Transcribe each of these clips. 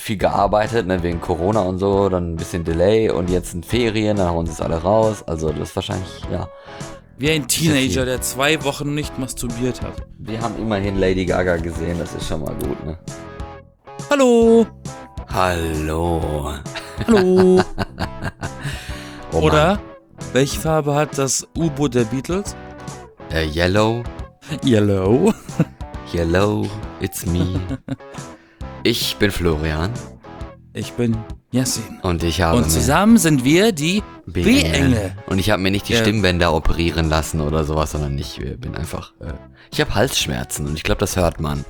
viel gearbeitet, ne, wegen Corona und so, dann ein bisschen Delay und jetzt in Ferien, dann hauen sie es alle raus. Also das ist wahrscheinlich, ja. Wie ein Teenager, der 2 Wochen nicht masturbiert hat. Wir haben immerhin Lady Gaga gesehen, das ist schon mal gut, ne? Hallo! Hallo. Hallo! Oh Oder, welche Farbe hat das U-Boot der Beatles? Yellow. Yellow. Hello, it's me. Ich bin Florian. Ich bin Yassin. Und ich habe Und zusammen sind wir die B-Engel. Und ich habe mir nicht die Stimmbänder operieren lassen oder sowas, sondern ich bin einfach... ich habe Halsschmerzen und ich glaube, das hört man.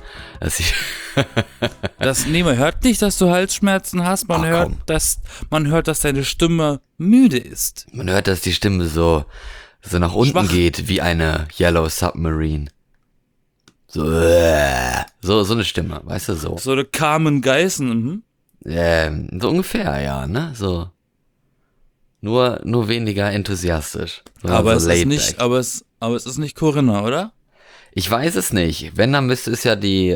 Man hört nicht, dass du Halsschmerzen hast. Man hört, dass deine Stimme müde ist. Man hört, dass die Stimme so nach unten geht, wie eine Yellow Submarine. So eine Stimme, weißt du, so. So eine Carmen Geissen, So ungefähr, ja, ne, so. Nur weniger enthusiastisch. Aber so es ist nicht Corinna, oder? Ich weiß es nicht. Wenn, dann müsste es ja die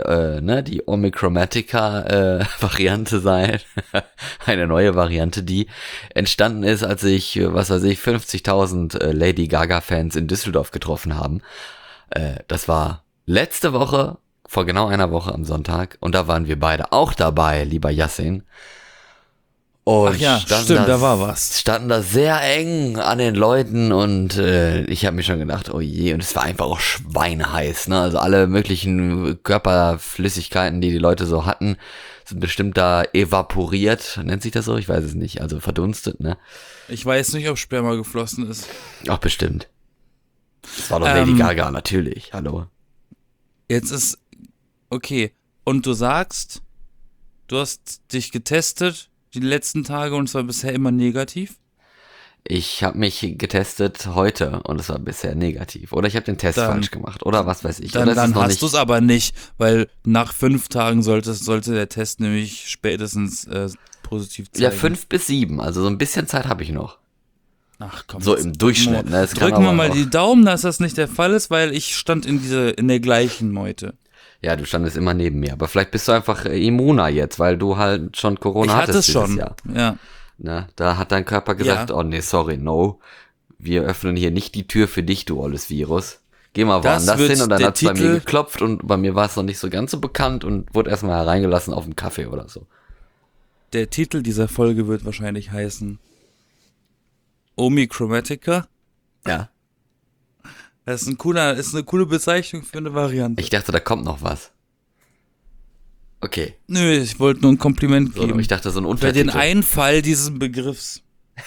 Omicromatica Variante sein. Eine neue Variante, die entstanden ist, als ich, 50.000 Lady Gaga Fans in Düsseldorf getroffen haben. Das war letzte Woche, vor genau einer Woche am Sonntag. Und da waren wir beide auch dabei, lieber Yassin. Und ach ja, stimmt, da war was. Standen da sehr eng an den Leuten und ich habe mir schon gedacht, oh je, und es war einfach auch schweineheiß, ne? Also alle möglichen Körperflüssigkeiten, die Leute so hatten, sind bestimmt da evaporiert, nennt sich das so? Ich weiß es nicht, also verdunstet, ne? Ich weiß nicht, ob Sperma geflossen ist. Ach, bestimmt. Das war doch Lady Gaga, natürlich, hallo. Jetzt ist, okay, und du sagst, du hast dich getestet die letzten Tage und es war bisher immer negativ? Ich habe mich getestet heute und es war bisher negativ. Oder ich habe den Test falsch gemacht. Oder was weiß ich. Dann hast du es aber nicht, weil nach 5 Tagen sollte der Test nämlich spätestens positiv zeigen. Ja, 5 bis 7. Also so ein bisschen Zeit habe ich noch. Ach komm. So im Durchschnitt. Ne? Drücken wir mal die Daumen, dass das nicht der Fall ist, weil ich stand in der gleichen Meute. Ja, du standest immer neben mir. Aber vielleicht bist du einfach immuner jetzt, weil du halt schon Corona hattest dieses Jahr. Ja. Na, da hat dein Körper gesagt, oh nee, sorry, no. Wir öffnen hier nicht die Tür für dich, du olles Virus. Geh mal woanders hin. Und dann hat es bei mir geklopft und bei mir war es noch nicht so ganz so bekannt und wurde erstmal hereingelassen auf dem Kaffee oder so. Der Titel dieser Folge wird wahrscheinlich heißen Omicromatica. Ja. Das ist eine coole Bezeichnung für eine Variante. Ich dachte, da kommt noch was. Okay. Nö, ich wollte nur ein Kompliment geben. Ich dachte, so ein Für Untertitel. den Einfall dieses Begriffs.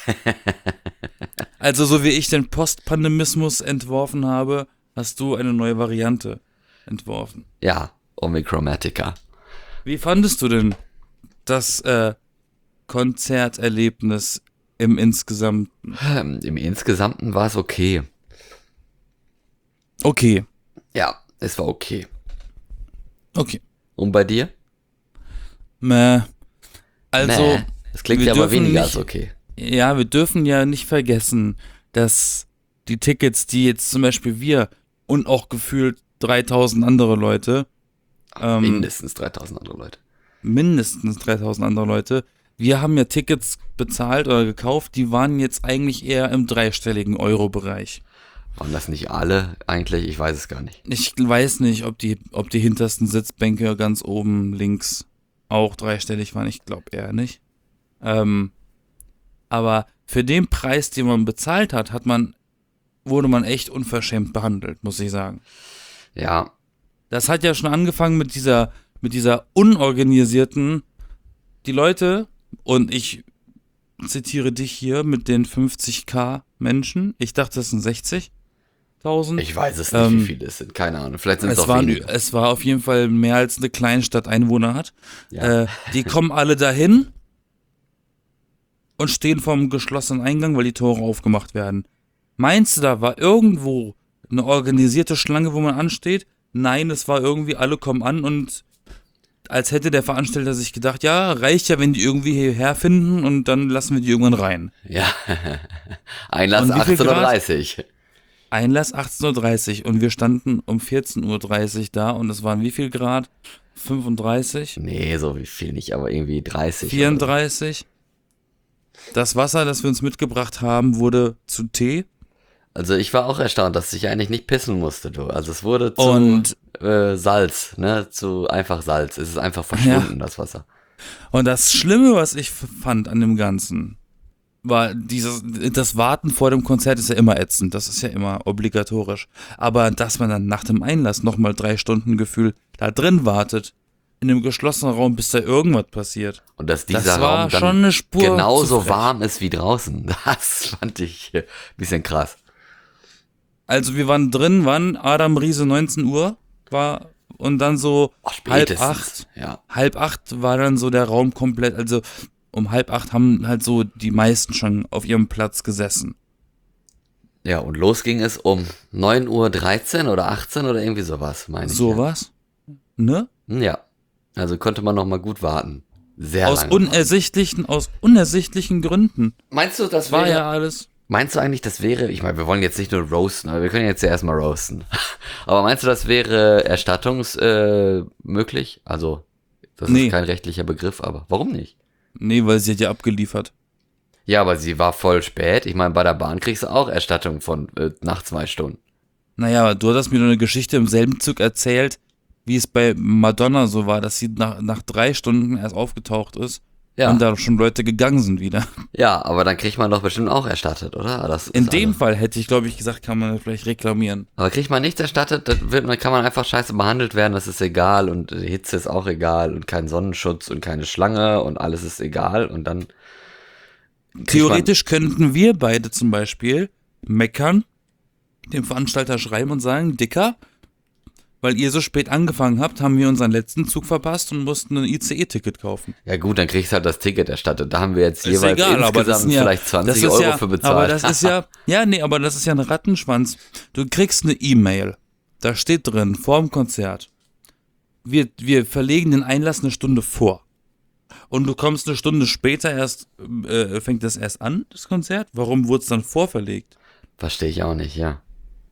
Also, so wie ich den Postpandemismus entworfen habe, hast du eine neue Variante entworfen. Ja, Omicromatica. Wie fandest du denn das Konzerterlebnis im Insgesamten? Im Insgesamten war es okay. Okay. Ja, es war okay. Okay. Und bei dir? Mäh. Also, das klingt ja aber weniger als okay. Ja, wir dürfen ja nicht vergessen, dass die Tickets, die jetzt zum Beispiel wir und auch gefühlt 3000 andere Leute, mindestens 3000 andere Leute, wir haben ja Tickets bezahlt oder gekauft, die waren jetzt eigentlich eher im dreistelligen Euro-Bereich. Waren das nicht alle eigentlich? Ich weiß es gar nicht. Ich weiß nicht, ob die hintersten Sitzbänke ganz oben links auch dreistellig waren. Ich glaube eher nicht. Aber für den Preis, den man bezahlt hat, wurde man echt unverschämt behandelt, muss ich sagen. Ja. Das hat ja schon angefangen mit dieser unorganisierten, die Leute, und ich zitiere dich hier mit den 50.000 Menschen. Ich dachte, das sind 60.000. Ich weiß es nicht, wie viele es sind. Keine Ahnung. Vielleicht sind es auch weniger. Es war auf jeden Fall mehr als eine Kleinstadt Einwohner hat. Ja. Die kommen alle dahin und stehen vorm geschlossenen Eingang, weil die Tore aufgemacht werden. Meinst du, da war irgendwo eine organisierte Schlange, wo man ansteht? Nein, es war irgendwie, alle kommen an und als hätte der Veranstalter sich gedacht, ja, reicht ja, wenn die irgendwie hierher finden und dann lassen wir die irgendwann rein. Ja, Einlass 18:30 Uhr. Einlass 18:30 Uhr und wir standen um 14:30 Uhr da und es waren wie viel Grad? 35? Nee, so wie viel nicht, aber irgendwie 30. 34? Das Wasser, das wir uns mitgebracht haben, wurde zu Tee. Also ich war auch erstaunt, dass ich eigentlich nicht pissen musste, du. Also es wurde zu Und, Salz, ne? Zu einfach Salz. Es ist einfach verschwunden, das Wasser. und das Schlimme, was ich fand an dem Ganzen, war das Warten vor dem Konzert ist ja immer ätzend, das ist ja immer obligatorisch. Aber dass man dann nach dem Einlass nochmal 3 Stunden Gefühl da drin wartet, in einem geschlossenen Raum, bis da irgendwas passiert. Und dass Das dieser war Raum dann schon eine Spur genauso zu frech. warm ist wie draußen. Das fand ich ein bisschen krass. Also wir waren drin, wann? Adam Riese 19 Uhr war und dann so Oh, spätestens. 7:30. Ja. 7:30 war dann so der Raum komplett, also um 7:30 haben halt so die meisten schon auf ihrem Platz gesessen. Ja, und los ging es um 9:13 Uhr oder 18 oder irgendwie sowas, meine ich. Sowas, ne? Ja. Also konnte man noch mal gut warten. Sehr Aus lange. unersichtlichen Gründen. Meinst du, das War wäre... ja alles. Meinst du eigentlich, das wäre, ich meine, wir wollen jetzt nicht nur roasten, aber wir können jetzt ja erstmal roasten. Aber meinst du, das wäre erstattungsmöglich? Also, das Nee. ist kein rechtlicher Begriff, aber warum nicht? Nee, weil sie hat ja abgeliefert. Ja, aber sie war voll spät. Ich meine, bei der Bahn kriegst du auch Erstattung von nach 2 Stunden. Naja, du hast mir nur eine Geschichte im selben Zug erzählt, wie es bei Madonna so war, dass sie nach 3 Stunden erst aufgetaucht ist Ja. und da schon Leute gegangen sind wieder. Ja, aber dann kriegt man doch bestimmt auch erstattet, oder? Das In ist dem alles. Fall hätte ich, glaube ich, gesagt, kann man vielleicht reklamieren. Aber kriegt man nichts erstattet, dann kann man einfach scheiße behandelt werden, das ist egal und die Hitze ist auch egal und kein Sonnenschutz und keine Schlange und alles ist egal und dann Theoretisch könnten wir beide zum Beispiel meckern, dem Veranstalter schreiben und sagen, Dicker, weil ihr so spät angefangen habt, haben wir unseren letzten Zug verpasst und mussten ein ICE-Ticket kaufen. Ja gut, dann kriegst du halt das Ticket erstattet. Da haben wir jetzt Ist jeweils egal, aber das insgesamt sind ja, vielleicht 20 das ist Euro ja, für bezahlt. aber das ist ja, aber das ist ja ein Rattenschwanz. Du kriegst eine E-Mail, da steht drin, vorm Konzert, wir verlegen den Einlass eine Stunde vor. Und du kommst eine Stunde später erst, fängt das erst an, das Konzert? Warum wurde es dann vorverlegt? Verstehe ich auch nicht, ja.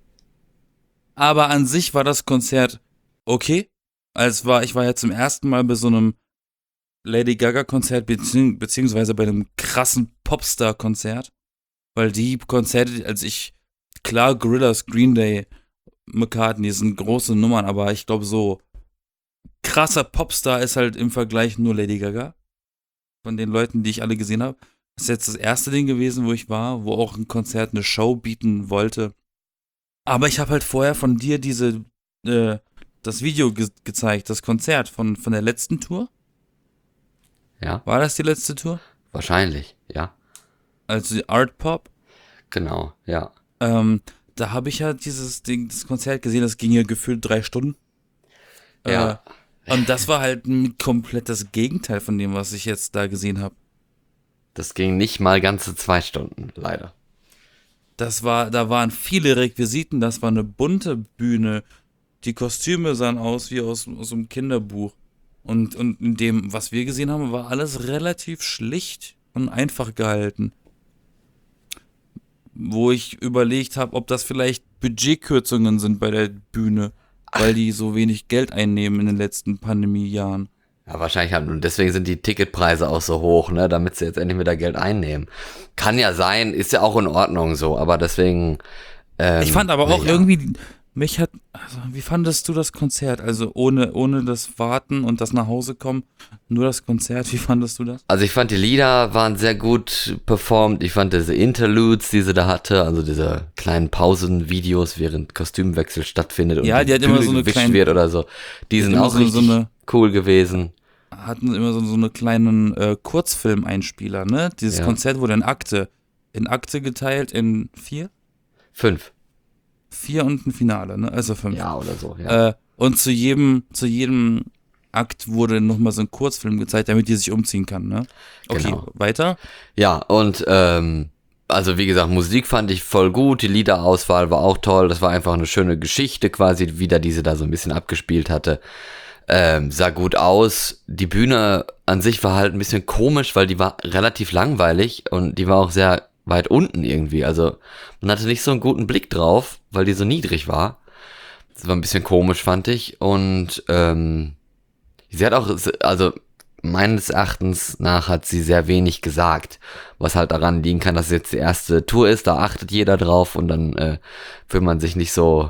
Aber an sich war das Konzert okay. Ich war ja zum ersten Mal bei so einem Lady Gaga Konzert, beziehungsweise bei einem krassen Popstar-Konzert. Weil die Konzerte, klar, Gorillaz, Green Day, McCartney sind große Nummern, aber ich glaube, so krasser Popstar ist halt im Vergleich nur Lady Gaga. Von den Leuten, die ich alle gesehen habe. Das ist jetzt das erste Ding gewesen, wo ich war, wo auch ein Konzert eine Show bieten wollte. Aber ich habe halt vorher von dir das Video gezeigt, das Konzert von der letzten Tour. Ja, War das die letzte Tour? wahrscheinlich, ja. Also die Art Pop. Genau, ja. Da habe ich ja das Konzert gesehen, das ging ja gefühlt 3 Stunden. Ja. Und das war halt ein komplettes Gegenteil von dem, was ich jetzt da gesehen habe. Das ging nicht mal ganze 2 Stunden, leider. Da waren viele Requisiten, das war eine bunte Bühne. Die Kostüme sahen aus wie aus einem Kinderbuch. Und in dem, was wir gesehen haben, war alles relativ schlicht und einfach gehalten. Wo ich überlegt habe, ob das vielleicht Budgetkürzungen sind bei der Bühne, weil die so wenig Geld einnehmen in den letzten Pandemiejahren. Ja, wahrscheinlich haben, und deswegen sind die Ticketpreise auch so hoch, ne, damit sie jetzt endlich wieder Geld einnehmen. Kann ja sein, ist ja auch in Ordnung so, aber deswegen. Ich fand aber auch ja. irgendwie, wie fandest du das Konzert? Also ohne das Warten und das nach Hause kommen, nur das Konzert, wie fandest du das? Also ich fand, die Lieder waren sehr gut performt. Ich fand diese Interludes, die sie da hatte, also diese kleinen Pausenvideos, während Kostümwechsel stattfindet und Ja, die hat immer so eine gewischt kleine- wird oder so. Die sind immer auch so richtig eine- cool gewesen. Hatten immer so eine kleinen Kurzfilmeinspieler, ne? Dieses Ja. Konzert wurde in Akte geteilt in 4? 5. 4 und ein Finale, ne? Also 5. Ja, oder so, ja. Und zu jedem Akt wurde nochmal so ein Kurzfilm gezeigt, damit die sich umziehen kann, ne? Okay, Genau. weiter? Ja, und also wie gesagt, Musik fand ich voll gut, die Liederauswahl war auch toll, das war einfach eine schöne Geschichte quasi, wieder die sie da so ein bisschen abgespielt hatte. Sah gut aus. Die Bühne an sich war halt ein bisschen komisch, weil die war relativ langweilig und die war auch sehr weit unten irgendwie. Also man hatte nicht so einen guten Blick drauf, weil die so niedrig war. Das war ein bisschen komisch, fand ich. Und sie hat auch, also meines Erachtens nach hat sie sehr wenig gesagt, was halt daran liegen kann, dass es jetzt die erste Tour ist, da achtet jeder drauf und dann will man sich nicht so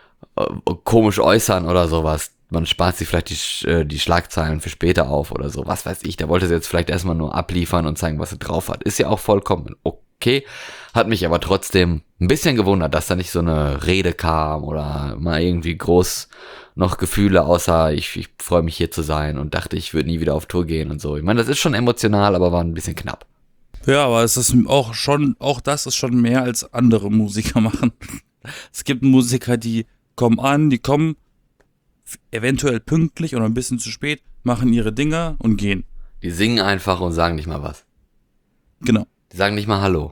komisch äußern oder sowas. Man spart sich vielleicht die Schlagzeilen für später auf oder so, was weiß ich. Da wollte sie jetzt vielleicht erstmal nur abliefern und zeigen, was sie drauf hat. Ist ja auch vollkommen okay, hat mich aber trotzdem ein bisschen gewundert, dass da nicht so eine Rede kam oder mal irgendwie groß noch Gefühle, außer ich freue mich hier zu sein und dachte, ich würde nie wieder auf Tour gehen und so. Ich meine, das ist schon emotional, aber war ein bisschen knapp. Ja, aber es ist auch das ist schon mehr als andere Musiker machen. Es gibt Musiker, die kommen eventuell pünktlich oder ein bisschen zu spät, machen ihre Dinger und gehen. Die singen einfach und sagen nicht mal was. Genau. Die sagen nicht mal Hallo.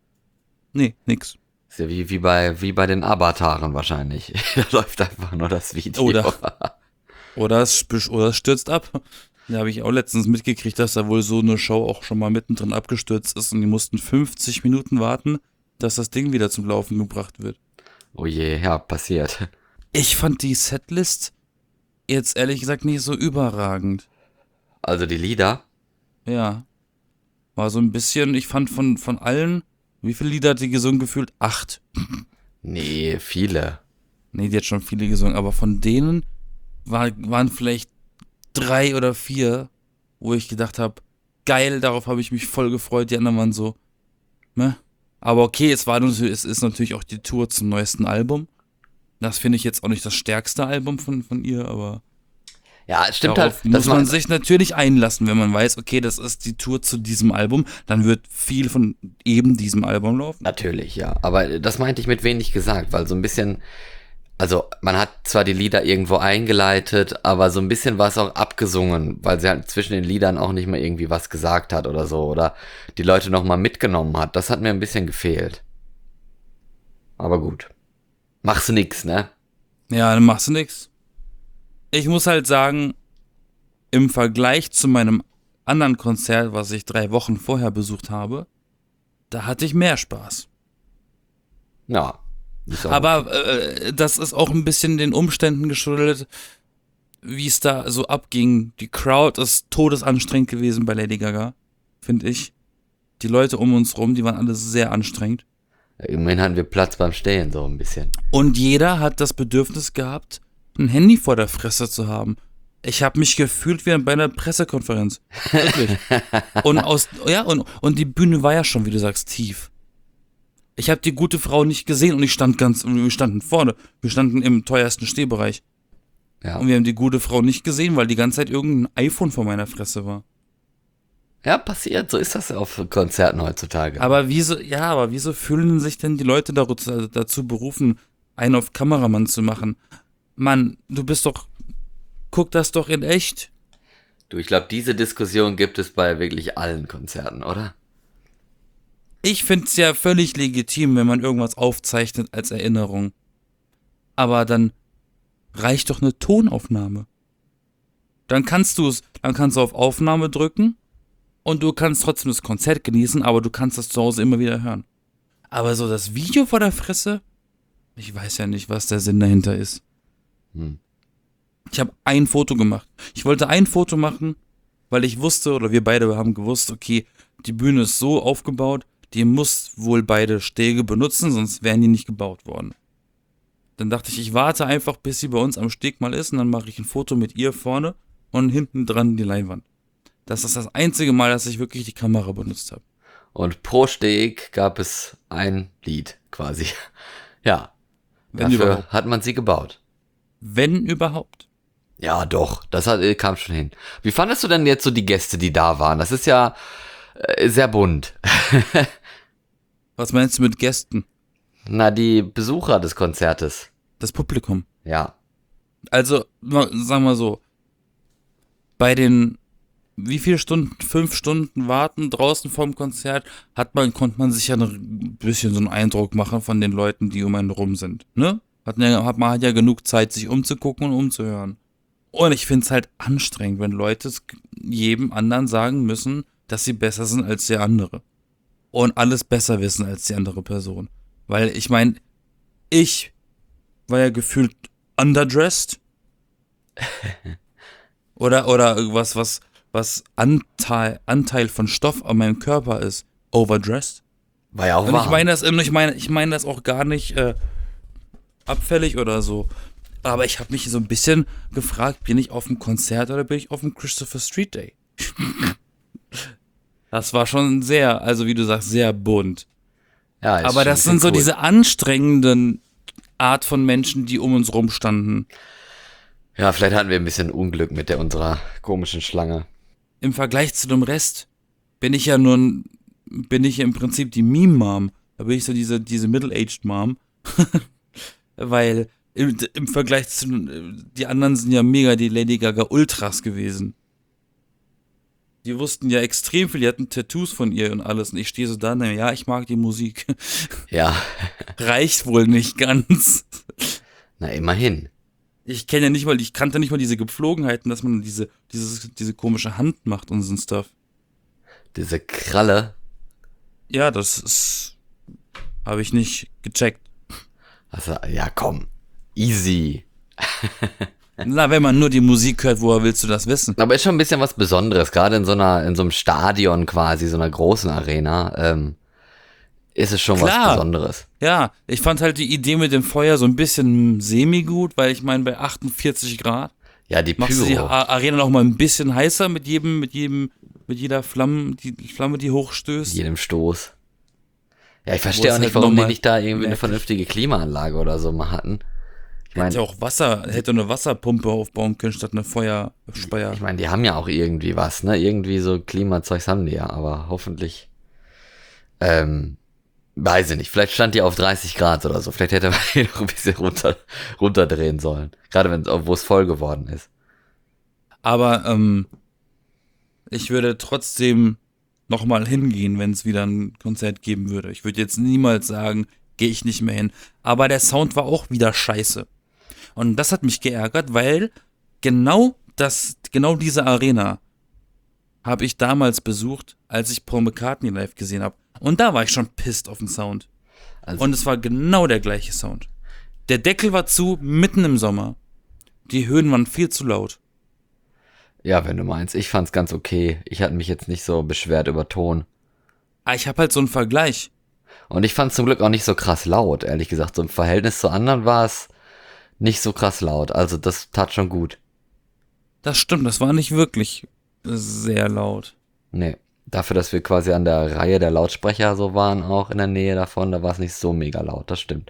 Nee, nix. Ist ja wie bei den Avataren wahrscheinlich. Da läuft einfach nur das Video. Oder es stürzt ab. Da habe ich auch letztens mitgekriegt, dass da wohl so eine Show auch schon mal mittendrin abgestürzt ist und die mussten 50 Minuten warten, dass das Ding wieder zum Laufen gebracht wird. Oh je, ja, passiert. Ich fand die Setlist jetzt ehrlich gesagt nicht so überragend. Also die Lieder? Ja. War so ein bisschen, ich fand von allen, wie viele Lieder hat die gesungen gefühlt? 8. Nee, viele. Nee, die hat schon viele gesungen, aber von denen waren vielleicht 3 oder 4, wo ich gedacht habe, geil, darauf habe ich mich voll gefreut. Die anderen waren so, ne? Aber okay, es ist natürlich auch die Tour zum neuesten Album. Das finde ich jetzt auch nicht das stärkste Album von ihr, aber Ja, es stimmt darauf halt. muss man sich natürlich einlassen, wenn man weiß, okay, das ist die Tour zu diesem Album, dann wird viel von eben diesem Album laufen. Natürlich, ja. Aber das meinte ich mit wenig gesagt, weil so ein bisschen, also man hat zwar die Lieder irgendwo eingeleitet, aber so ein bisschen war es auch abgesungen, weil sie halt zwischen den Liedern auch nicht mehr irgendwie was gesagt hat oder so, oder die Leute nochmal mitgenommen hat. Das hat mir ein bisschen gefehlt. Aber gut. Machst du nix, ne? Ja, dann machst du nix. Ich muss halt sagen, im Vergleich zu meinem anderen Konzert, was ich 3 Wochen vorher besucht habe, da hatte ich mehr Spaß. Ja. Ist auch Aber das ist auch ein bisschen den Umständen geschuldet, wie es da so abging. Die Crowd ist todesanstrengend gewesen bei Lady Gaga, finde ich. Die Leute um uns rum, die waren alle sehr anstrengend. immerhin hatten wir Platz beim Stehen, so ein bisschen. Und jeder hat das Bedürfnis gehabt, ein Handy vor der Fresse zu haben. Ich habe mich gefühlt wie bei einer Pressekonferenz. Wirklich. Und die Bühne war ja schon, wie du sagst, tief. Ich habe die gute Frau nicht gesehen und wir standen vorne. Wir standen im teuersten Stehbereich. Ja. Und wir haben die gute Frau nicht gesehen, weil die ganze Zeit irgendein iPhone vor meiner Fresse war. Ja, passiert. So ist das auf Konzerten heutzutage. Aber wieso fühlen sich denn die Leute dazu berufen, einen auf Kameramann zu machen? Mann, guck das doch in echt. Du, ich glaube, diese Diskussion gibt es bei wirklich allen Konzerten, oder? Ich finde es ja völlig legitim, wenn man irgendwas aufzeichnet als Erinnerung. Aber dann reicht doch eine Tonaufnahme. Dann kannst du auf Aufnahme drücken und du kannst trotzdem das Konzert genießen, aber du kannst das zu Hause immer wieder hören. Aber so das Video vor der Fresse, ich weiß ja nicht, was der Sinn dahinter ist. Ich habe ein Foto gemacht. Ich wollte ein Foto machen, weil ich wusste, oder wir beide haben gewusst, okay, die Bühne ist so aufgebaut, die muss wohl beide Stege benutzen, sonst wären die nicht gebaut worden. Dann dachte ich warte einfach, bis sie bei uns am Steg mal ist und dann mache ich ein Foto mit ihr vorne und hinten dran die Leinwand. Das ist das einzige Mal, dass ich wirklich die Kamera benutzt habe. Und pro Steg gab es ein Lied, quasi. Ja, Wenn dafür überhaupt. hat man sie gebaut. Wenn überhaupt. Ja, doch, kam schon hin. Wie fandest du denn jetzt so die Gäste, die da waren? Das ist ja sehr bunt. Was meinst du mit Gästen? Na, die Besucher des Konzertes. Das Publikum. Ja. Also, sagen wir so, bei den, wie viele Stunden, 5 Stunden warten draußen vorm Konzert, konnte man sich ja ein bisschen so einen Eindruck machen von den Leuten, die um einen rum sind, ne? Man hat ja genug Zeit, sich umzugucken und umzuhören. Und ich finde es halt anstrengend, wenn Leute jedem anderen sagen müssen, dass sie besser sind als der andere. und alles besser wissen als die andere Person. Weil ich meine, ich war ja gefühlt underdressed. Oder irgendwas, was Anteil von Stoff an meinem Körper ist, overdressed. War ja auch Und wahr. ich meine das auch gar nicht abfällig oder so. Aber ich habe mich so ein bisschen gefragt, bin ich auf dem Konzert oder bin ich auf dem Christopher Street Day? Das war schon sehr, also wie du sagst, sehr bunt. Ja, ist Aber schon das sind so cool. diese anstrengenden Art von Menschen, die um uns rumstanden. Ja, vielleicht hatten wir ein bisschen Unglück mit unserer komischen Schlange. Im Vergleich zu dem Rest bin ich im Prinzip die Meme-Mom. Da bin ich so diese Middle-Aged Mom. Weil im Vergleich zu die anderen sind ja mega die Lady Gaga Ultras gewesen. Die wussten ja extrem viel, die hatten Tattoos von ihr und alles. Und ich stehe so da und denke, ja, ich mag die Musik. Ja, Reicht wohl nicht ganz. na immerhin. Ich kannte nicht mal diese Gepflogenheiten, dass man diese komische Hand macht und so ein Stuff. Diese Kralle. Ja, habe ich nicht gecheckt. Also, ja, komm. Easy. Na, wenn man nur die Musik hört, woher willst du das wissen? Aber ist schon ein bisschen was Besonderes, gerade in so einem Stadion quasi, so einer großen Arena, ist es schon was Klar. Besonderes. Ja, ich fand halt die Idee mit dem Feuer so ein bisschen semi-gut, weil ich meine, bei 48 Grad Ja, die machst du die Pyro. Arena noch mal ein bisschen heißer mit jeder Flamme, die hochstößt. Jedem Stoß. Ja, ich Wo verstehe es auch nicht, halt warum die nochmal nicht da irgendwie eine merklich- vernünftige Klimaanlage oder so mal hatten. Ich meine, Hätte eine Wasserpumpe aufbauen können, statt eine Feuerspeier. ich mein, die haben ja auch irgendwie was, ne? Irgendwie so Klimazeugs haben die ja, aber hoffentlich, weiß ich nicht, vielleicht stand die auf 30 Grad oder so. Vielleicht hätte man hier noch ein bisschen runterdrehen sollen. Gerade wo es voll geworden ist. Aber ich würde trotzdem nochmal hingehen, wenn es wieder ein Konzert geben würde. Ich würde jetzt niemals sagen, gehe ich nicht mehr hin. Aber der Sound war auch wieder scheiße. Und das hat mich geärgert, weil genau diese Arena habe ich damals besucht, als ich Paul McCartney live gesehen habe. Und da war ich schon pissed auf den Sound. Also, Und es war genau der gleiche Sound. Der Deckel war zu, mitten im Sommer. Die Höhen waren viel zu laut. ja, wenn du meinst. Ich fand's ganz okay. Ich hatte mich jetzt nicht so beschwert über Ton. Aber ich habe halt so einen Vergleich. Und ich fand's zum Glück auch nicht so krass laut, ehrlich gesagt. So im Verhältnis zu anderen war es nicht so krass laut. Also das tat schon gut. Das stimmt, das war nicht wirklich sehr laut. Nee. Dafür, dass wir quasi an der Reihe der Lautsprecher so waren, auch in der Nähe davon, da war es nicht so mega laut, das stimmt.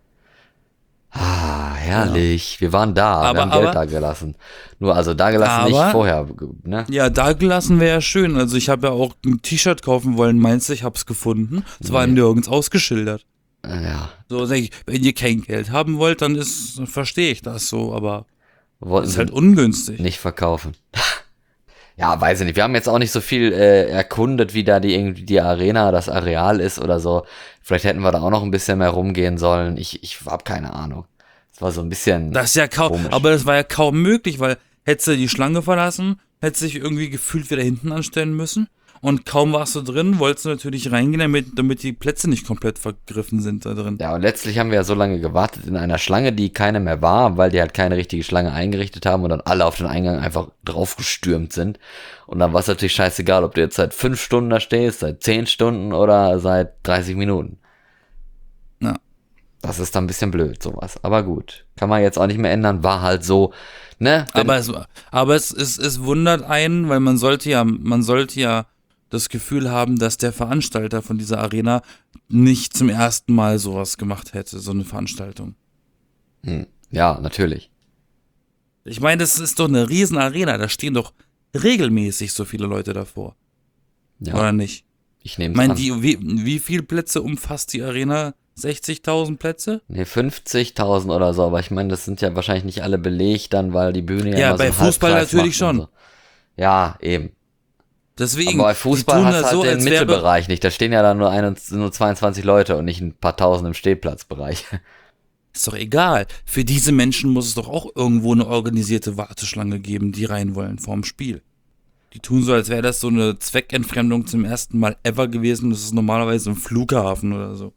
Ah, herrlich. Wir waren da, wir haben Geld da gelassen. Nur, also da gelassen, nicht vorher, ne? Ja, da gelassen wäre ja schön. Also ich habe ja auch ein T-Shirt kaufen wollen, meinst du, ich hab's gefunden. Es war nirgends ausgeschildert. Ja. So sag ich, wenn ihr kein Geld haben wollt, dann verstehe ich das so, aber Wollten ist sie halt ungünstig. nicht verkaufen. Ja, weiß ich nicht. Wir haben jetzt auch nicht so viel erkundet, wie da die Arena, das Areal ist oder so. Vielleicht hätten wir da auch noch ein bisschen mehr rumgehen sollen. Ich habe keine Ahnung. Es war so ein bisschen Das ist ja kaum, komisch. aber das war ja kaum möglich, weil hättest du die Schlange verlassen, hättest du dich irgendwie gefühlt wieder hinten anstellen müssen. Und kaum warst du drin, wolltest du natürlich reingehen, damit die Plätze nicht komplett vergriffen sind da drin. Ja, und letztlich haben wir ja so lange gewartet in einer Schlange, die keine mehr war, weil die halt keine richtige Schlange eingerichtet haben und dann alle auf den Eingang einfach draufgestürmt sind. Und dann war es natürlich scheißegal, ob du jetzt seit 5 Stunden da stehst, seit 10 Stunden oder seit 30 Minuten. Ja. Das ist dann ein bisschen blöd, sowas. Aber gut, kann man jetzt auch nicht mehr ändern, war halt so, ne? Aber es wundert einen, weil man sollte ja das Gefühl haben, dass der Veranstalter von dieser Arena nicht zum ersten Mal sowas gemacht hätte, so eine Veranstaltung. Ja, natürlich. Ich meine, das ist doch eine riesen Arena, da stehen doch regelmäßig so viele Leute davor. Ja, Oder nicht? ich nehme Ich meine, es an. wie viele Plätze umfasst die Arena? 60.000 Plätze? Nee, 50.000 oder so, aber ich meine, das sind ja wahrscheinlich nicht alle belegt dann, weil die Bühne Ja, immer bei so einen Fußball Halbkreis natürlich macht und schon. So. Ja, eben. Deswegen, Aber bei die Fußball tun hast du das halt so, den als wäre Mittelbereich nicht. Da stehen ja dann nur 22 Leute und nicht ein paar Tausend im Stehplatzbereich. Ist doch egal. Für diese Menschen muss es doch auch irgendwo eine organisierte Warteschlange geben, die rein wollen vorm Spiel. Die tun so, als wäre das so eine Zweckentfremdung zum ersten Mal ever gewesen. Das ist normalerweise ein Flughafen oder so.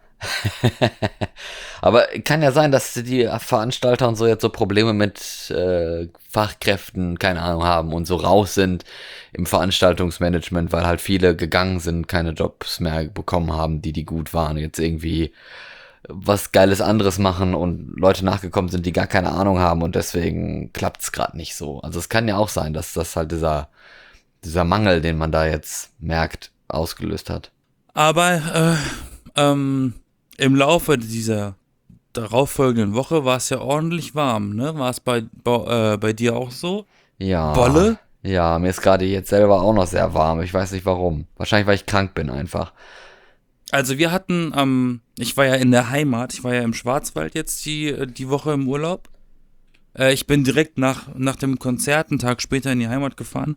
Aber kann ja sein, dass die Veranstalter und so jetzt so Probleme mit Fachkräften, keine Ahnung, haben und so raus sind im Veranstaltungsmanagement, weil halt viele gegangen sind, keine Jobs mehr bekommen haben, die gut waren, jetzt irgendwie was Geiles anderes machen und Leute nachgekommen sind, die gar keine Ahnung haben und deswegen klappt's gerade nicht so. Also es kann ja auch sein, dass das halt dieser Mangel, den man da jetzt merkt, ausgelöst hat. Aber im Laufe dieser darauffolgenden Woche war es ja ordentlich warm, ne? War es bei dir auch so? Ja. Bolle? Ja, mir ist gerade jetzt selber auch noch sehr warm. Ich weiß nicht warum. Wahrscheinlich, weil ich krank bin einfach. Also wir hatten, ich war ja in der Heimat, ich war ja im Schwarzwald jetzt die Woche im Urlaub. Ich bin direkt nach dem Konzert einen Tag später in die Heimat gefahren.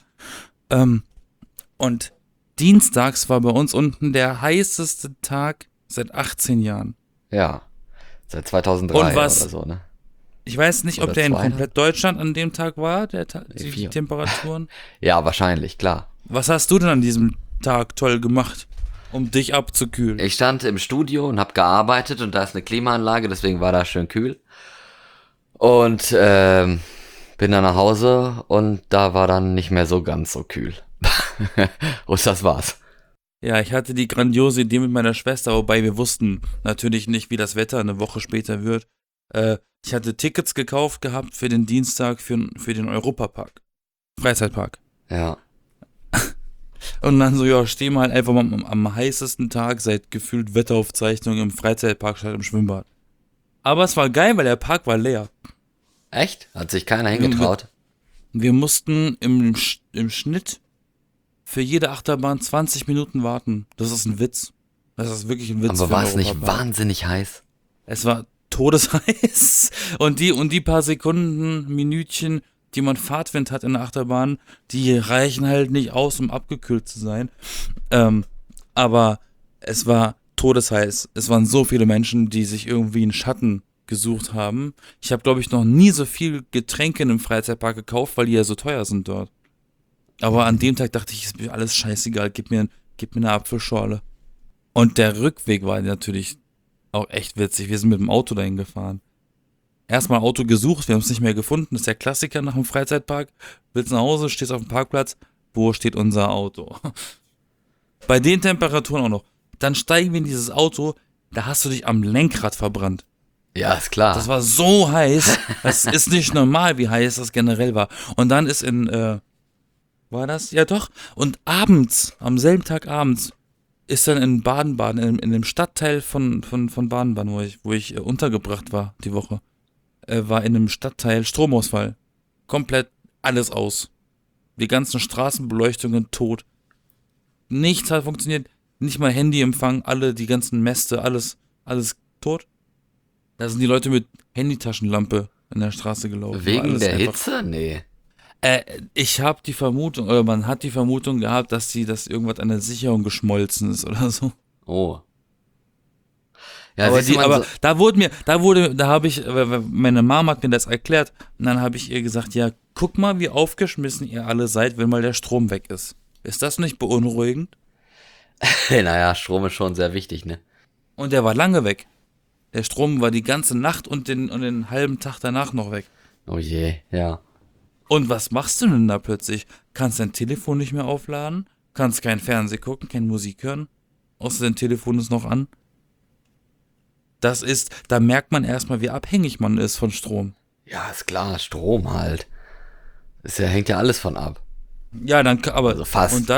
Und dienstags war bei uns unten der heißeste Tag seit 18 Jahren. Ja. Seit 2003 Und was- oder so, ne? Ich weiß nicht, ob Oder der in 2, ne? komplett Deutschland an dem Tag war, die 4. Temperaturen. Ja, wahrscheinlich, klar. Was hast du denn an diesem Tag toll gemacht, um dich abzukühlen? Ich stand im Studio und habe gearbeitet und da ist eine Klimaanlage, deswegen war da schön kühl. Und bin dann nach Hause und da war dann nicht mehr so ganz so kühl. Und das war's. Ja, ich hatte die grandiose Idee mit meiner Schwester, wobei wir wussten natürlich nicht, wie das Wetter eine Woche später wird. Ich hatte Tickets gekauft gehabt für den Dienstag für den Europapark. Freizeitpark. Ja. Und dann so, ja, stehen wir halt einfach mal am heißesten Tag seit gefühlt Wetteraufzeichnung im Freizeitpark statt im Schwimmbad. Aber es war geil, weil der Park war leer. Echt? Hat sich keiner hingetraut? Wir mussten im Schnitt für jede Achterbahn 20 Minuten warten. Das ist ein Witz. Das ist wirklich ein Witz. Aber für war einen es nicht Europapark. wahnsinnig heiß? Es war todesheiß. Und die paar Sekunden, Minütchen, die man Fahrtwind hat in der Achterbahn, die reichen halt nicht aus, um abgekühlt zu sein. Aber es war todesheiß. Es waren so viele Menschen, die sich irgendwie einen Schatten gesucht haben. Ich habe, glaube ich, noch nie so viel Getränke in einem Freizeitpark gekauft, weil die ja so teuer sind dort. Aber an dem Tag dachte ich, ist mir alles scheißegal, gib mir eine Apfelschorle. Und der Rückweg war natürlich auch echt witzig. Wir sind mit dem Auto dahin gefahren. Erstmal Auto gesucht, wir haben es nicht mehr gefunden. Das ist der Klassiker nach dem Freizeitpark. Willst nach Hause, stehst auf dem Parkplatz. Wo steht unser Auto? Bei den Temperaturen auch noch. Dann steigen wir in dieses Auto, da hast du dich am Lenkrad verbrannt. Ja, ist klar. Das war so heiß. Das ist nicht normal, wie heiß das generell war. Und dann ist war das? Ja doch. Und abends, am selben Tag abends, ist dann in Baden-Baden, in dem Stadtteil von Baden-Baden, wo ich untergebracht war die Woche, war in einem Stadtteil Stromausfall. Komplett alles aus. Die ganzen Straßenbeleuchtungen tot. Nichts hat funktioniert. Nicht mal Handyempfang, die ganzen Mäste, alles tot. Da sind die Leute mit Handytaschenlampe in der Straße gelaufen. War Wegen alles der einfach- Hitze? Nee. Ich habe die Vermutung, oder man hat die Vermutung gehabt, dass irgendwas an der Sicherung geschmolzen ist oder so. Oh. Ja, aber siehst du, man meine Mama hat mir das erklärt und dann habe ich ihr gesagt, ja, guck mal, wie aufgeschmissen ihr alle seid, wenn mal der Strom weg ist. Ist das nicht beunruhigend? naja, Strom ist schon sehr wichtig, ne? Und der war lange weg. Der Strom war die ganze Nacht und den halben Tag danach noch weg. Oh je, ja. Und was machst du denn da plötzlich? Kannst dein Telefon nicht mehr aufladen? Kannst kein Fernsehen gucken, keine Musik hören? Außer dein Telefon ist noch an? Da merkt man erstmal, wie abhängig man ist von Strom. Ja, ist klar, Strom halt. Hängt ja alles von ab. Ja, aber Also fast. und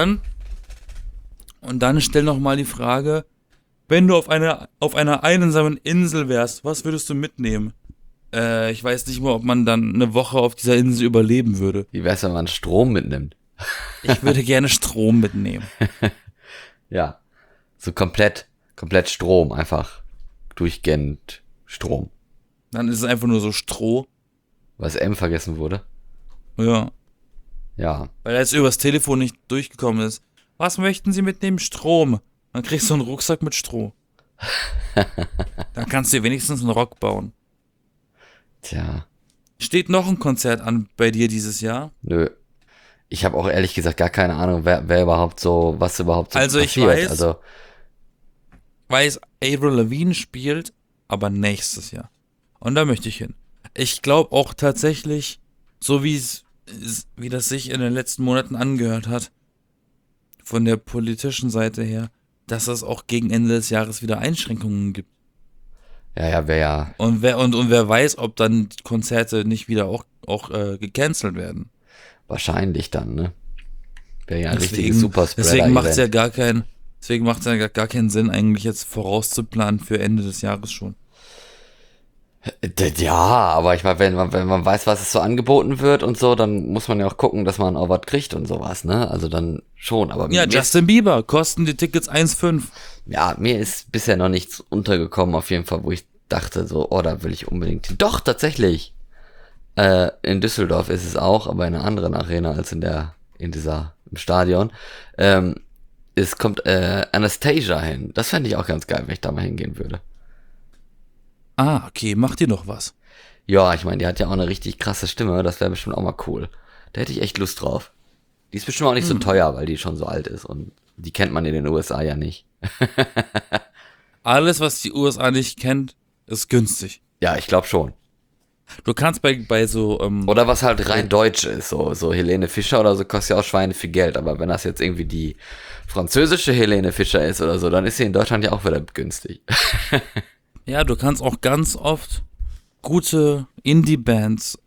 dann stell noch mal die Frage, wenn du auf einer einsamen Insel wärst, was würdest du mitnehmen? Ich weiß nicht mal, ob man dann eine Woche auf dieser Insel überleben würde. Wie wär's, wenn man Strom mitnimmt? Ich würde gerne Strom mitnehmen. Ja. So komplett Strom, einfach durchgehend Strom. Dann ist es einfach nur so Stroh. Was M vergessen wurde. Ja. Ja. Weil er jetzt übers Telefon nicht durchgekommen ist. Was möchten Sie mitnehmen? Strom. Dann kriegst du einen Rucksack mit Stroh. Dann kannst du dir wenigstens einen Rock bauen. Tja. Steht noch ein Konzert an bei dir dieses Jahr? Nö. Ich habe auch ehrlich gesagt gar keine Ahnung, wer überhaupt so, was überhaupt so Also ich passiert. Also, weiß, Avril Lavigne spielt, aber nächstes Jahr. Und da möchte ich hin. Ich glaube auch tatsächlich, so wie das sich in den letzten Monaten angehört hat, von der politischen Seite her, dass es auch gegen Ende des Jahres wieder Einschränkungen gibt. ja, wäre ja Und wer weiß, ob dann Konzerte nicht wieder auch gecancelt werden. wahrscheinlich dann, ne? Wäre ja ein richtiges Deswegen Superspreader-Event. Deswegen macht es ja gar keinen Sinn, eigentlich jetzt vorauszuplanen für Ende des Jahres schon. Ja, aber ich meine, wenn man weiß, was es so angeboten wird und so, dann muss man ja auch gucken, dass man auch was kriegt und sowas, ne? Also dann schon, aber Ja, Justin Bieber, kosten die Tickets 1,5. ja, mir ist bisher noch nichts untergekommen, auf jeden Fall, wo ich dachte so, oh, da will ich unbedingt hin. Doch, tatsächlich. In Düsseldorf ist es auch, aber in einer anderen Arena als im Stadion. Es kommt Anastasia hin. Das fände ich auch ganz geil, wenn ich da mal hingehen würde. Ah, okay, macht ihr noch was? Ja, ich meine, die hat ja auch eine richtig krasse Stimme, das wäre bestimmt auch mal cool. Da hätte ich echt Lust drauf. Die ist bestimmt auch nicht so teuer, weil die schon so alt ist und die kennt man in den USA ja nicht. Alles, was die USA nicht kennt, ist günstig. Ja, ich glaube schon. Du kannst bei so, Oder was halt rein deutsch ist, so Helene Fischer oder so kostet ja auch Schweine viel Geld, aber wenn das jetzt irgendwie die französische Helene Fischer ist oder so, dann ist sie in Deutschland ja auch wieder günstig. ja, du kannst auch ganz oft gute Indie-Bands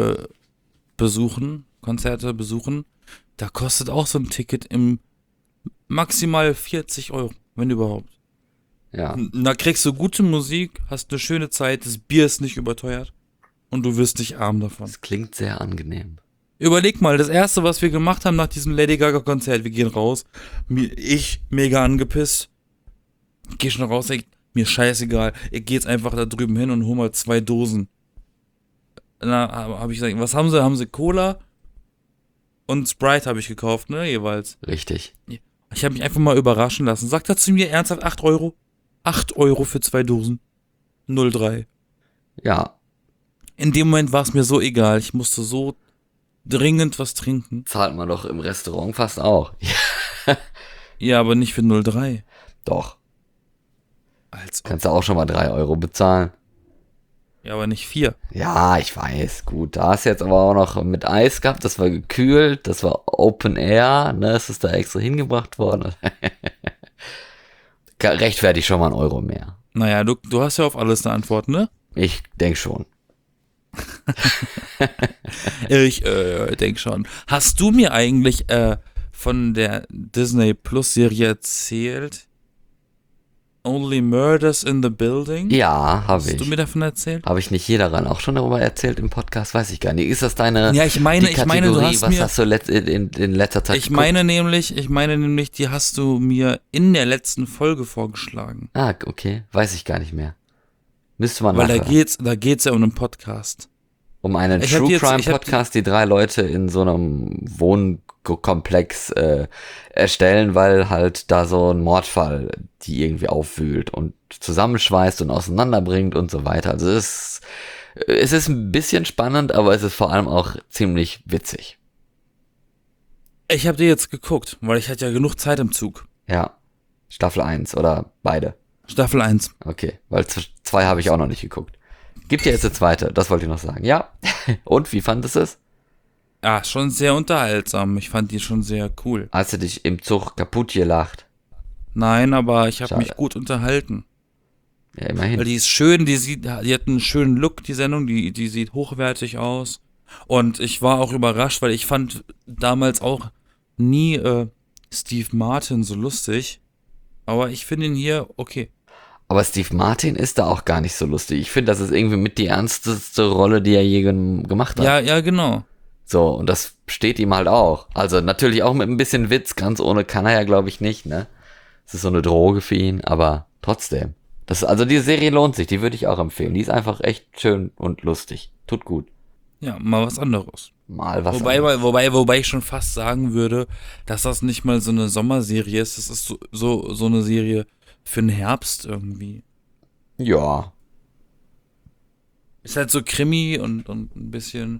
Konzerte besuchen. Da kostet auch so ein Ticket im maximal 40 Euro, wenn überhaupt. Ja, Da kriegst du gute Musik, hast eine schöne Zeit, das Bier ist nicht überteuert und du wirst nicht arm davon. das klingt sehr angenehm. Überleg mal, das erste, was wir gemacht haben nach diesem Lady Gaga Konzert, wir gehen raus, ich mega angepisst, geh schon raus, ey, mir scheißegal, ich geh jetzt einfach da drüben hin und hol mal 2 Dosen. Na, habe ich gesagt, was haben sie? Haben sie Cola und Sprite habe ich gekauft, ne, jeweils. Richtig. Ich habe mich einfach mal überraschen lassen. Sagt er zu mir ernsthaft 8 Euro? 8 Euro für 2 Dosen. 0,3. Ja, In dem Moment war es mir so egal. Ich musste so dringend was trinken. zahlt man doch im Restaurant fast auch. Ja, aber nicht für 0,3. Doch, Als ob. kannst du auch schon mal 3 Euro bezahlen. Ja, aber nicht 4. Ja, ich weiß, gut. Da hast du jetzt aber auch noch mit Eis gehabt, das war gekühlt, das war Open Air, ne, es ist da extra hingebracht worden. Rechtfertigt schon mal 1 Euro mehr. Naja, du hast ja auf alles eine Antwort, ne? Ich denk schon. Ich denk schon. Hast du mir eigentlich von der Disney Plus Serie erzählt? Only Murders in the Building? Ja, habe Hast du ich. mir davon erzählt? Habe ich nicht hier daran auch schon darüber erzählt im Podcast? Weiß ich gar nicht. Ist das deine Ja, ich meine, die du Kategorie, hast was mir. hast du in letzter Zeit Ich meine nämlich, die hast du mir in der letzten Folge vorgeschlagen. Ah, okay. Weiß ich gar nicht mehr. Müsste man Weil nachhören. da geht's ja um einen Podcast. Um einen Ich hab True jetzt- Crime ich hab- Podcast, die 3 Leute in so einem Wohnkomplex erstellen, weil halt da so ein Mordfall die irgendwie aufwühlt und zusammenschweißt und auseinanderbringt und so weiter. Also es ist ein bisschen spannend, aber es ist vor allem auch ziemlich witzig. Ich habe dir jetzt geguckt, weil ich hatte ja genug Zeit im Zug. Ja. Staffel 1 oder beide. Staffel 1. Okay, weil 2 habe ich auch noch nicht geguckt. Gibt ja jetzt eine zweite, das wollte ich noch sagen. Ja. Und, wie fandest du es? Ja, schon sehr unterhaltsam. Ich fand die schon sehr cool. Hast du dich im Zug kaputt gelacht? Nein, aber ich habe Schade. mich gut unterhalten. Ja, immerhin. Weil die ist schön, die hat einen schönen Look, die Sendung, die sieht hochwertig aus. Und ich war auch überrascht, weil ich fand damals auch nie Steve Martin so lustig. Aber ich finde ihn hier okay. Aber Steve Martin ist da auch gar nicht so lustig. Ich finde, das ist irgendwie mit die ernsteste Rolle, die er je gemacht hat. Ja, genau. So, und das steht ihm halt auch. Also natürlich auch mit ein bisschen Witz, ganz ohne kann er ja, glaube ich, nicht, ne? Es ist so eine Droge für ihn, aber trotzdem. Also die Serie lohnt sich, die würde ich auch empfehlen. Die ist einfach echt schön und lustig. Tut gut. Ja, mal was anderes. Mal was. Wobei ich schon fast sagen würde, dass das nicht mal so eine Sommerserie ist. Das ist so eine Serie für den Herbst irgendwie. Ja. Ist halt so Krimi und ein bisschen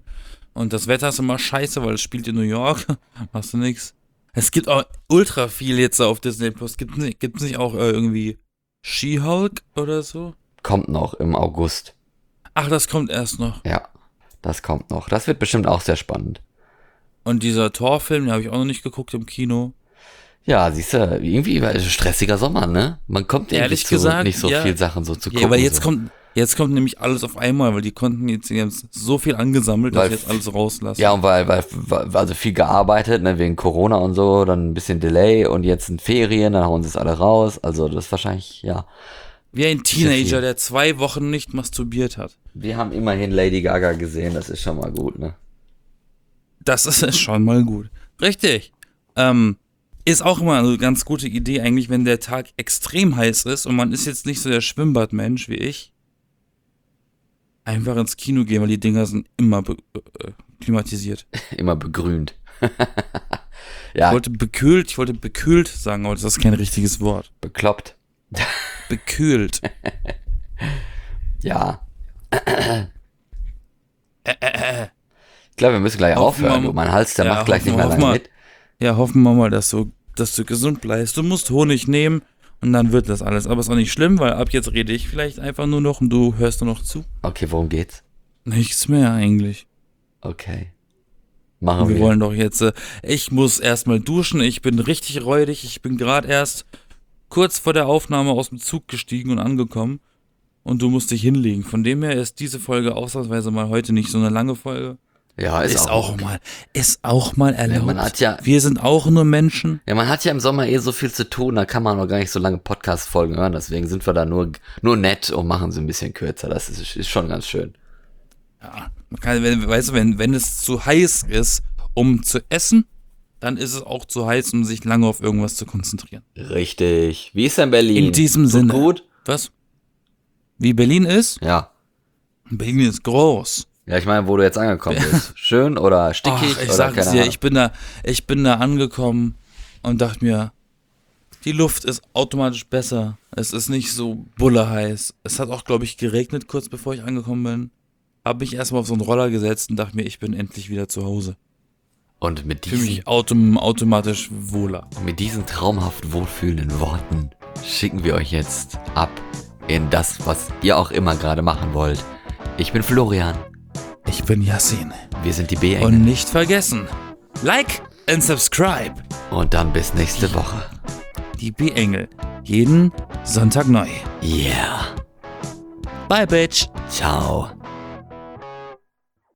Und das Wetter ist immer scheiße, weil es spielt in New York. Machst du nix. Es gibt auch ultra viel jetzt auf Disney Plus. Gibt's nicht auch irgendwie She-Hulk oder so? Kommt noch im August. Ach, das kommt erst noch. Ja, das kommt noch. Das wird bestimmt auch sehr spannend. Und dieser Thor-Film, den habe ich auch noch nicht geguckt im Kino. Ja, siehst du, irgendwie war es ein stressiger Sommer, ne? Man kommt Ehrlich irgendwie gesagt, nicht so ja. viel Sachen so zu gucken. Ja, weil jetzt so. kommt nämlich alles auf einmal, weil die haben so viel angesammelt, dass Weil- sie jetzt alles rauslassen. Ja, und weil also viel gearbeitet, ne, wegen Corona und so, dann ein bisschen Delay und jetzt sind Ferien, dann hauen sie es alle raus. Also das ist wahrscheinlich, ja. Wie ein Teenager, viel. der 2 Wochen nicht masturbiert hat. Wir haben immerhin Lady Gaga gesehen, das ist schon mal gut, ne? Das ist schon mal gut. Richtig. Ist auch immer eine ganz gute Idee eigentlich, wenn der Tag extrem heiß ist und man ist jetzt nicht so der Schwimmbadmensch wie ich. Einfach ins Kino gehen, weil die Dinger sind immer klimatisiert. Immer begrünt. Ich Ja, wollte bekühlt sagen, aber das ist kein richtiges Wort. bekloppt. Bekühlt. Ja. Ich glaube, wir müssen gleich Hoffen aufhören. wir- Du, mein Hals, der Ja, macht gleich nicht hoffen- mehr hoffen lange wir- mit. Ja, hoffen wir mal, dass du gesund bleibst. Du musst Honig nehmen und dann wird das alles. Aber ist auch nicht schlimm, weil ab jetzt rede ich vielleicht einfach nur noch und du hörst nur noch zu. Okay, worum geht's? Nichts mehr eigentlich. Okay. Machen Wir wir. wollen doch jetzt, ich muss erstmal duschen, ich bin richtig räudig, ich bin gerade erst kurz vor der Aufnahme aus dem Zug gestiegen und angekommen und du musst dich hinlegen. Von dem her ist diese Folge ausnahmsweise mal heute nicht so eine lange Folge. Ja, Ist auch mal erlaubt. man hat ja- Wir sind auch nur Menschen. Ja, man hat ja im Sommer eh so viel zu tun, da kann man auch gar nicht so lange Podcast-Folgen hören, deswegen sind wir da nur nett und machen sie ein bisschen kürzer. Das ist schon ganz schön. Ja, man kann, wenn es zu heiß ist, um zu essen, dann ist es auch zu heiß, um sich lange auf irgendwas zu konzentrieren. Richtig. Wie ist denn Berlin? In diesem Tut Sinne. gut? Was? Wie Berlin ist? Ja. Berlin ist groß. Ja, ich meine, wo du jetzt angekommen bist. Schön oder stickig Ach, ich oder sag es keine dir, Ahnung. ich bin da angekommen und dachte mir, die Luft ist automatisch besser. Es ist nicht so bullerheiß. Es hat auch, glaube ich, geregnet kurz bevor ich angekommen bin. Hab mich erstmal auf so einen Roller gesetzt und dachte mir, ich bin endlich wieder zu Hause. Und mit Fühle diesen, mich automatisch wohler. mit diesen traumhaft wohlfühlenden Worten schicken wir euch jetzt ab in das, was ihr auch immer gerade machen wollt. Ich bin Florian. Ich bin Yassin. Wir sind die B-Engel. Und nicht vergessen, like and subscribe. Und dann bis nächste Woche. Die B-Engel. Jeden Sonntag neu. Yeah. Bye, Bitch. Ciao.